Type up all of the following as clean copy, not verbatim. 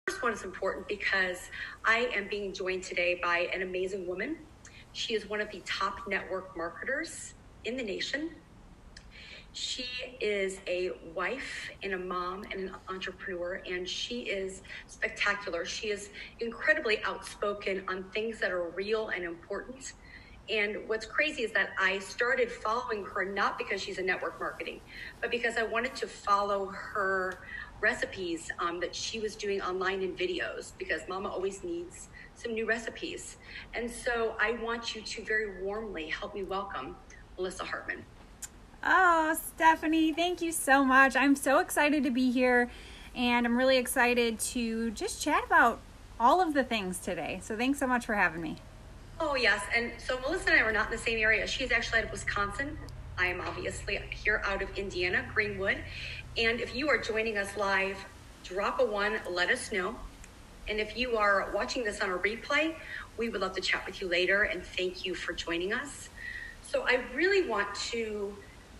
first one is important because I am being joined today by an amazing woman. She is one of the top network marketers in the nation. She is a wife and a mom and an entrepreneur, and she is spectacular. She is incredibly outspoken on things that are real and important. And what's crazy is that I started following her not because she's a network marketing, but because I wanted to follow her recipes that she was doing online in videos, because Mama always needs some new recipes. And so I want you to very warmly help me welcome Melissa Hartman. Oh, Stephanie, thank you so much. I'm so excited to be here, and I'm really excited to just chat about all of the things today. So thanks so much for having me. Oh, yes. And so Melissa and I were not in the same area. She's actually out of Wisconsin. I am obviously here out of Indiana, Greenwood. And if you are joining us live, drop a 1, let us know. And if you are watching this on a replay, we would love to chat with you later, and thank you for joining us. So I really want to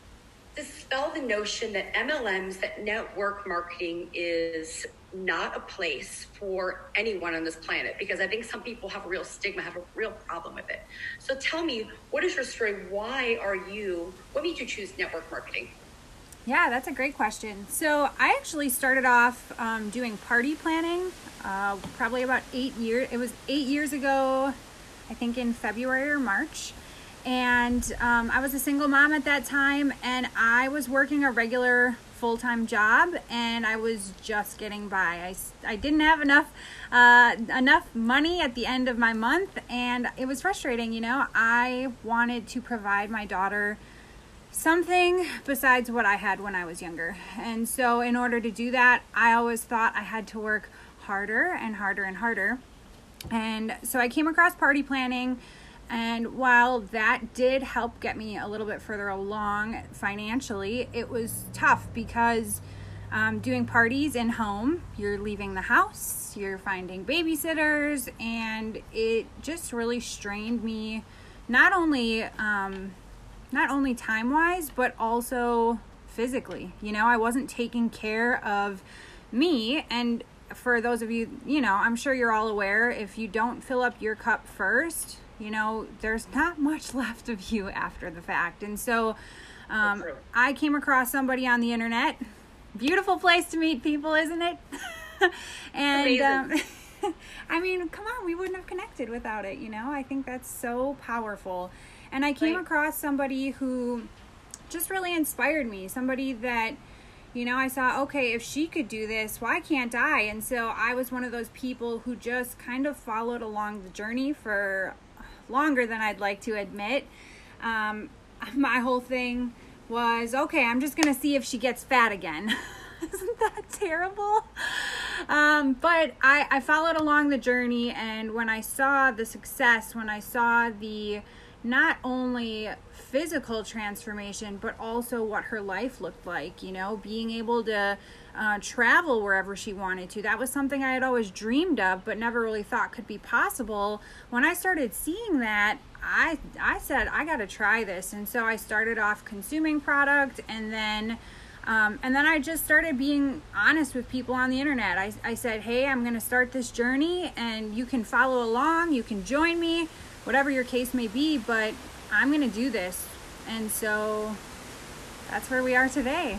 dispel the notion that MLMs, that network marketing is not a place for anyone on this planet, because I think some people have a real stigma, have a real problem with it. So tell me, what is your story? What made you choose network marketing? Yeah, that's a great question. So I actually started off doing party planning probably about 8 years. It was 8 years ago, I think in February or March. And I was a single mom at that time, and I was working a regular full-time job, and I was just getting by. I didn't have enough money at the end of my month, and it was frustrating. I wanted to provide my daughter something besides what I had when I was younger. And so in order to do that, I always thought I had to work harder and harder and harder. And so I came across party planning. And while that did help get me a little bit further along financially, it was tough because doing parties in home, you're leaving the house, you're finding babysitters, and it just really strained me, not only time-wise, but also physically. I wasn't taking care of me. And for those of you, I'm sure you're all aware, if you don't fill up your cup first, there's not much left of you after the fact. And so I came across somebody on the internet. Beautiful place to meet people, isn't it? And I mean, come on, we wouldn't have connected without it. I think that's so powerful. And I came across somebody who just really inspired me. Somebody that, I saw, okay, if she could do this, why can't I? And so I was one of those people who just kind of followed along the journey for longer than I'd like to admit. My whole thing was, okay, I'm just going to see if she gets fat again. Isn't that terrible? But I followed along the journey, and when I saw the success, when I saw the not only physical transformation, but also what her life looked like, being able to travel wherever she wanted to. That was something I had always dreamed of, but never really thought could be possible. When I started seeing that, I said, I got to try this. And so I started off consuming product, and then I just started being honest with people on the internet. I said, hey, I'm going to start this journey, and you can follow along, you can join me, whatever your case may be, but I'm going to do this. And so that's where we are today.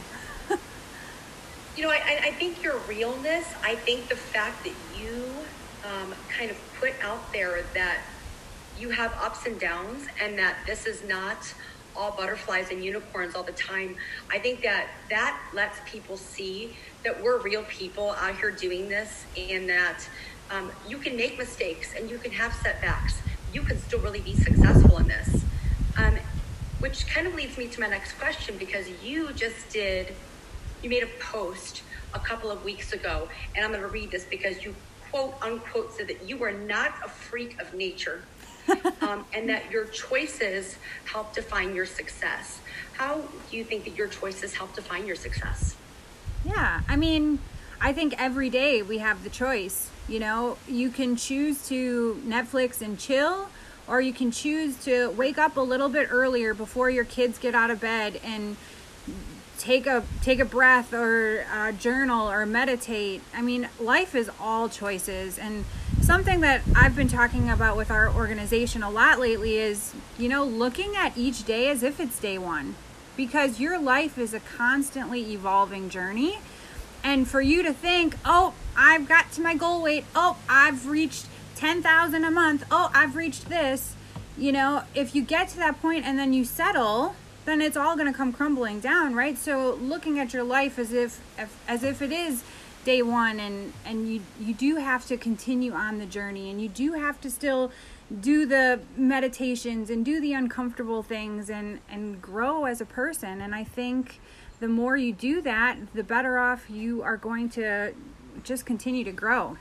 I think your realness, I think the fact that you kind of put out there that you have ups and downs, and that this is not all butterflies and unicorns all the time. I think that lets people see that we're real people out here doing this, and that you can make mistakes and you can have setbacks. You can still really be successful in this. Which kind of leads me to my next question, because you made a post a couple of weeks ago, and I'm going to read this because you quote unquote said that you are not a freak of nature, and that your choices help define your success. How do you think that your choices help define your success? Yeah, I mean, I think every day we have the choice. You can choose to Netflix and chill, or you can choose to wake up a little bit earlier before your kids get out of bed and take a breath, or journal, or meditate. I mean, life is all choices. And something that I've been talking about with our organization a lot lately is, looking at each day as if it's day one, because your life is a constantly evolving journey. And for you to think, oh, I've got to my goal weight, oh, I've reached 10,000 a month, oh, I've reached this, if you get to that point and then you settle, then it's all going to come crumbling down, right? So looking at your life as if it is day one, and you do have to continue on the journey, and you do have to still do the meditations and do the uncomfortable things and grow as a person. And I think the more you do that, the better off you are going to just continue to grow.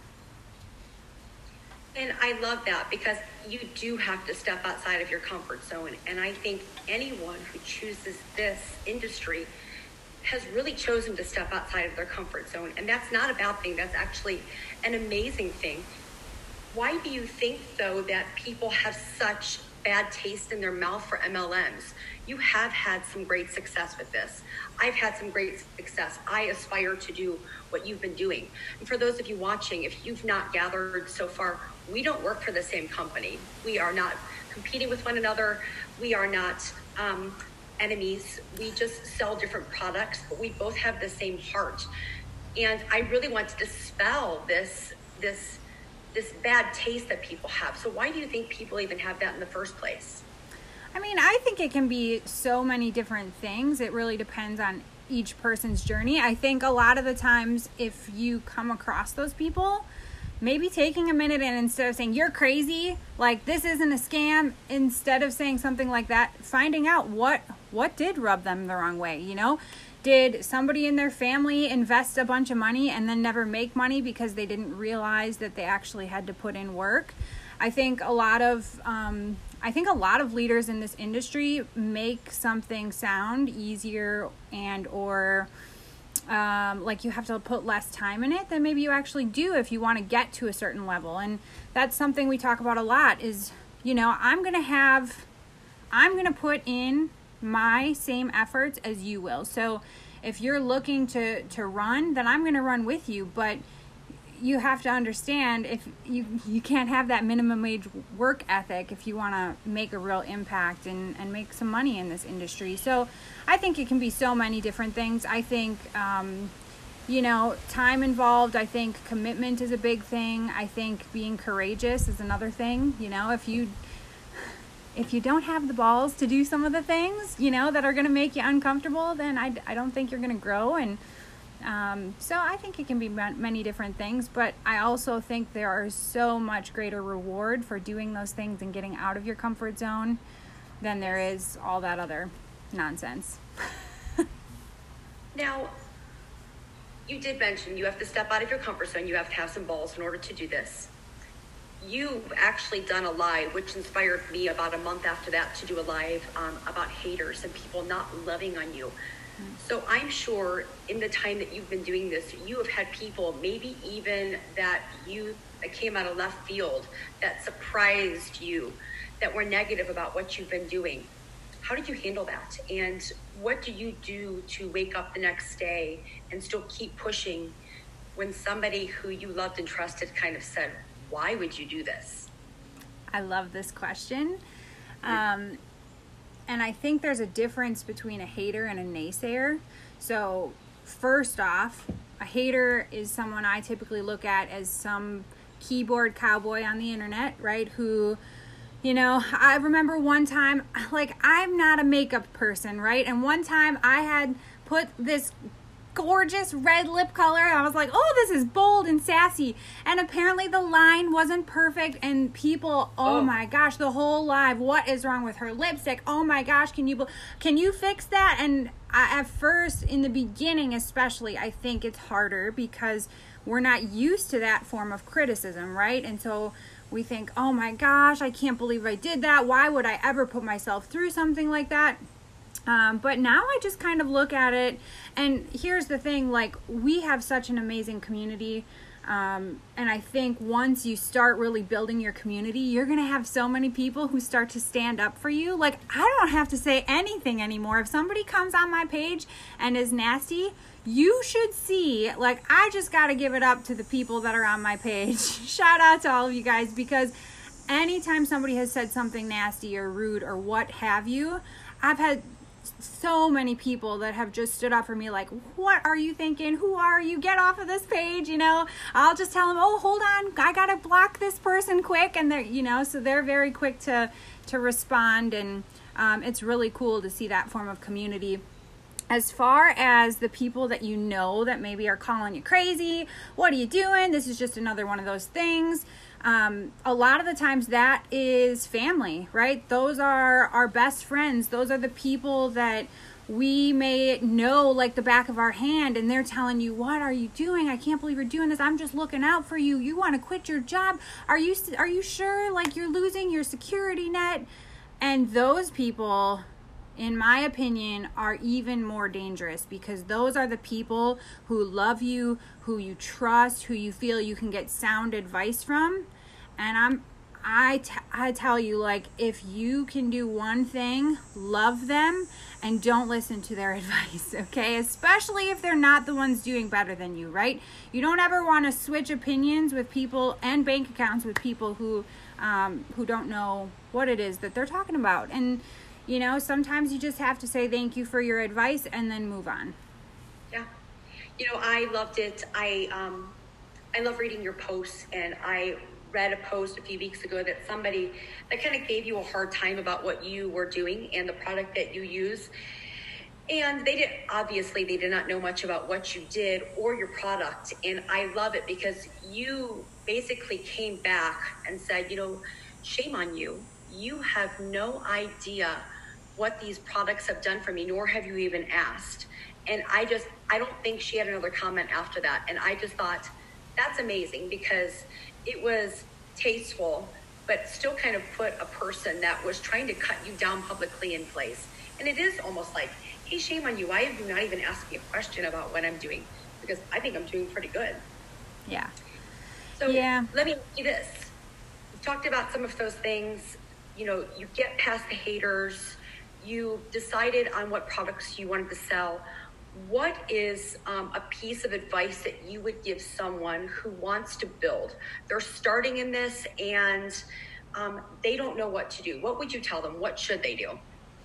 And I love that, because you do have to step outside of your comfort zone. And I think anyone who chooses this industry has really chosen to step outside of their comfort zone. And that's not a bad thing. That's actually an amazing thing. Why do you think, though, that people have such bad taste in their mouth for MLMs? You have had some great success with this. I've had some great success. I aspire to do what you've been doing. And for those of you watching, if you've not gathered so far, we don't work for the same company. We are not competing with one another. We are not enemies. We just sell different products, but we both have the same heart. And I really want to dispel this bad taste that people have. So why do you think people even have that in the first place? I mean, I think it can be so many different things. It really depends on each person's journey. I think a lot of the times, if you come across those people, maybe taking a minute and instead of saying, you're crazy, like this isn't a scam, instead of saying something like that, finding out what did rub them the wrong way, Did somebody in their family invest a bunch of money and then never make money because they didn't realize that they actually had to put in work? I think a lot of leaders in this industry make something sound easier or like you have to put less time in it than maybe you actually do if you want to get to a certain level. And that's something we talk about a lot is, I'm going to put in my same efforts as you will. So if you're looking to run, then I'm going to run with you. But you have to understand, if you can't have that minimum wage work ethic if you want to make a real impact and make some money in this industry. So I think it can be so many different things. I think, time involved. I think commitment is a big thing. I think being courageous is another thing. If you don't have the balls to do some of the things, that are going to make you uncomfortable, then I don't think you're going to grow. And so I think it can be many different things, but I also think there is so much greater reward for doing those things and getting out of your comfort zone than there is all that other nonsense. Now, you did mention you have to step out of your comfort zone. You have to have some balls in order to do this. You've actually done a live, which inspired me about a month after that to do a live about haters and people not loving on you. So I'm sure in the time that you've been doing this, you have had people, maybe even that came out of left field, that surprised you, that were negative about what you've been doing. How did you handle that? And what do you do to wake up the next day and still keep pushing when somebody who you loved and trusted kind of said, why would you do this? I love this question. And I think there's a difference between a hater and a naysayer. So first off, a hater is someone I typically look at as some keyboard cowboy on the internet, right? Who, I remember one time, like, I'm not a makeup person, right? And one time I had put this gorgeous red lip color. I was like, oh, this is bold and sassy. And apparently the line wasn't perfect. And people, oh my gosh, the whole live, what is wrong with her lipstick? Oh my gosh, can you fix that? And at first, in the beginning especially, I think it's harder because we're not used to that form of criticism, right? And so we think, oh my gosh, I can't believe I did that. Why would I ever put myself through something like that? But now I just kind of look at it, and here's the thing, like, we have such an amazing community. And I think once you start really building your community, you're going to have so many people who start to stand up for you. Like, I don't have to say anything anymore. If somebody comes on my page and is nasty, you should see, like, I just got to give it up to the people that are on my page. Shout out to all of you guys, because anytime somebody has said something nasty or rude or what have you, I've had so many people that have just stood up for me like, what are you thinking? Who are you? Get off of this page. I'll just tell them, oh, hold on, I gotta block this person quick. And they're, so they're very quick to respond. And it's really cool to see that form of community. As far as the people that that maybe are calling you crazy, what are you doing? This is just another one of those things. A lot of the times that is family, right? Those are our best friends. Those are the people that we may know like the back of our hand, and they're telling you, what are you doing? I can't believe you're doing this. I'm just looking out for you. You want to quit your job? Are you sure? Like, you're losing your security net? And those people, in my opinion, are even more dangerous, because those are the people who love you, who you trust, who you feel you can get sound advice from. And I tell you, like, if you can do one thing, love them and don't listen to their advice, okay? Especially if they're not the ones doing better than you, right? You don't ever want to switch opinions with people and bank accounts with people who don't know what it is that they're talking about. And sometimes you just have to say thank you for your advice and then move on. Yeah. I loved it. I love reading your posts, and I read a post a few weeks ago that somebody that kind of gave you a hard time about what you were doing and the product that you use. And they did not know much about what you did or your product. And I love it because you basically came back and said, shame on you. You have no idea what these products have done for me, nor have you even asked. And I don't think she had another comment after that. And I just thought, that's amazing, because it was tasteful, but still kind of put a person that was trying to cut you down publicly in place. And it is almost like, hey, shame on you. Why have you not even asked me a question about what I'm doing? Because I think I'm doing pretty good. Yeah. So let me ask you this. We've talked about some of those things. You get past the haters. You decided on what products you wanted to sell. What is a piece of advice that you would give someone who wants to build? They're starting in this and they don't know what to do. What would you tell them? What should they do?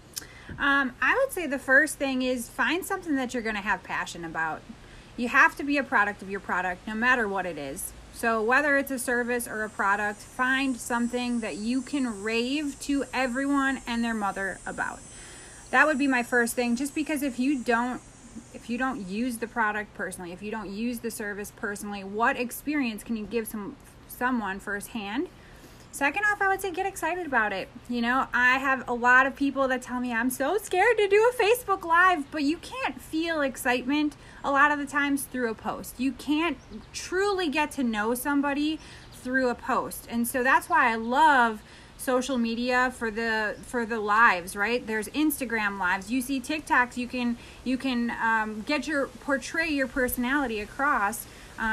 I would say the first thing is find something that you're going to have passion about. You have to be a product of your product, no matter what it is. So whether it's a service or a product, find something that you can rave to everyone and their mother about. That would be my first thing, just because if you don't use the product personally, if you don't use the service personally, what experience can you give someone firsthand? Second off, I would say get excited about it. I have a lot of people that tell me I'm so scared to do a Facebook Live, but you can't feel excitement a lot of the times through a post. You can't truly get to know somebody through a post. And so that's why I love social media for the lives, right? There's Instagram lives. You see TikToks. You can portray your personality across.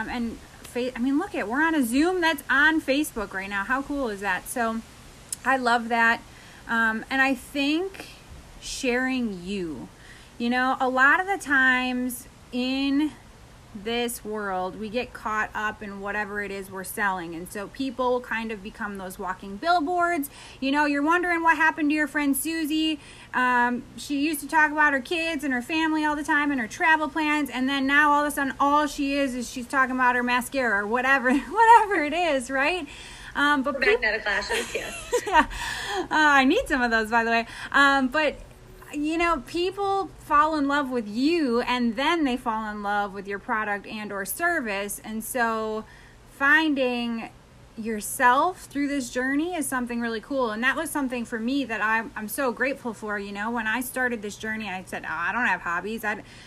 Look we're on a Zoom that's on Facebook right now. How cool is that? So I love that. And I think sharing you. A lot of the times in this world, we get caught up in whatever it is we're selling. And so people kind of become those walking billboards. You're wondering what happened to your friend Susie. She used to talk about her kids and her family all the time and her travel plans. And then now all of a sudden, all she is she's talking about her mascara or whatever it is, right? But magnetic lashes, yes. Yeah. I need some of those, by the way. But people fall in love with you, and then they fall in love with your product and or service. And so finding yourself through this journey is something really cool. And that was something for me that I'm so grateful for. When I started this journey, I said, I don't have hobbies.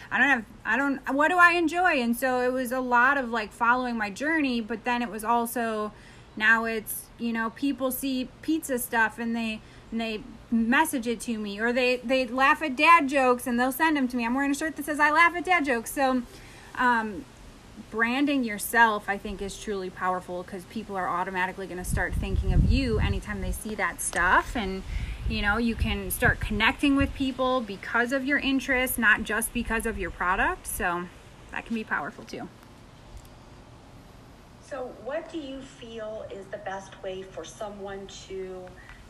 What do I enjoy? And so it was a lot of like following my journey, but then it was also, now it's, people see pizza stuff and they message it to me, or they laugh at dad jokes and they'll send them to me. I'm wearing a shirt that says I laugh at dad jokes. So branding yourself, I think, is truly powerful because people are automatically going to start thinking of you anytime they see that stuff. And, you know, you can start connecting with people because of your interests, not just because of your product. So that can be powerful too. So what do you feel is the best way for someone to,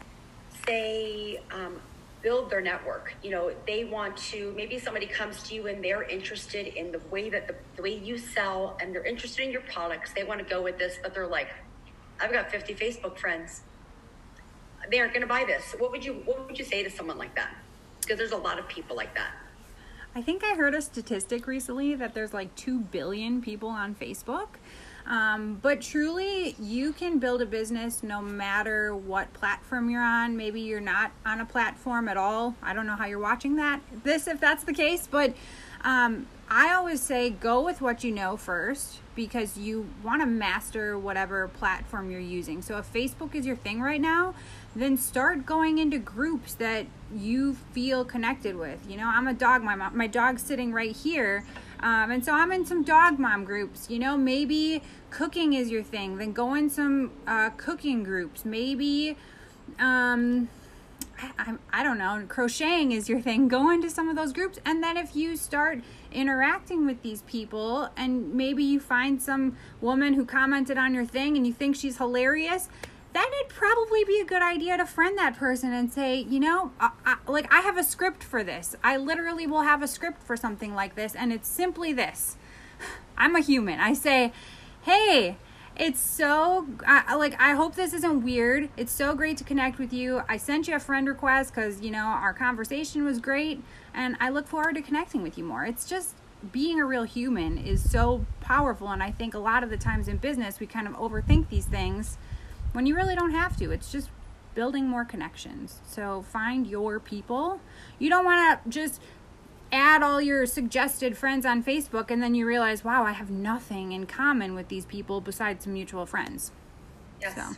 say, build their network? You know, they want to, maybe somebody comes to you and they're interested in the way that the way you sell, and they're interested in your products. They want to go with this, but they're like, I've got 50 Facebook friends. They aren't going to buy this. What would you say to someone like that? Because there's a lot of people like that. I think I heard a statistic recently that there's like 2 billion people on Facebook. But truly, you can build a business no matter what platform you're on. Maybe you're not on a platform at all. I don't know how you're watching if that's the case, but I always say go with what you know first, because you want to master whatever platform you're using. So if Facebook is your thing right now, then start going into groups that you feel connected with. You know, I'm a dog mom. My dog's sitting right here. And so I'm in some dog mom groups. You know, maybe cooking is your thing. Then go in some cooking groups. Maybe, I don't know, crocheting is your thing. Go into some of those groups. And then if you start interacting with these people and maybe you find some woman who commented on your thing and you think she's hilarious, then it'd probably be a good idea to friend that person and say, you know, I have a script for this. I literally will have a script for something like this, and it's simply this. I'm a human. I say, hey, it's so, I hope this isn't weird. It's so great to connect with you. I sent you a friend request because, you know, our conversation was great, and I look forward to connecting with you more. It's just, being a real human is so powerful, and I think a lot of the times in business, we kind of overthink these things when you really don't have to. It's just building more connections. So find your people. You don't want to just add all your suggested friends on Facebook and then you realize, wow, I have nothing in common with these people besides some mutual friends. Yes. So.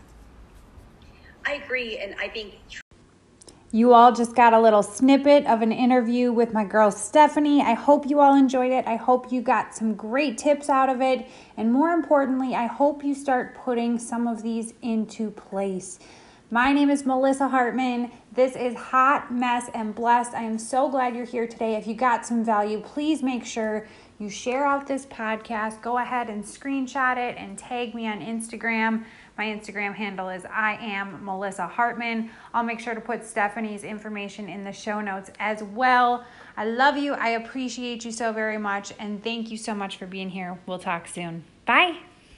I agree. And I think you all just got a little snippet of an interview with my girl Stephanie. I hope you all enjoyed it. I hope you got some great tips out of it. And more importantly, I hope you start putting some of these into place. My name is Melissa Hartman. This is Hot Mess and Blessed. I am so glad you're here today. If you got some value, please make sure you share out this podcast. Go ahead and screenshot it and tag me on Instagram. My Instagram handle is I am Melissa Hartman. I'll make sure to put Stephanie's information in the show notes as well. I love you. I appreciate you so very much. And thank you so much for being here. We'll talk soon. Bye.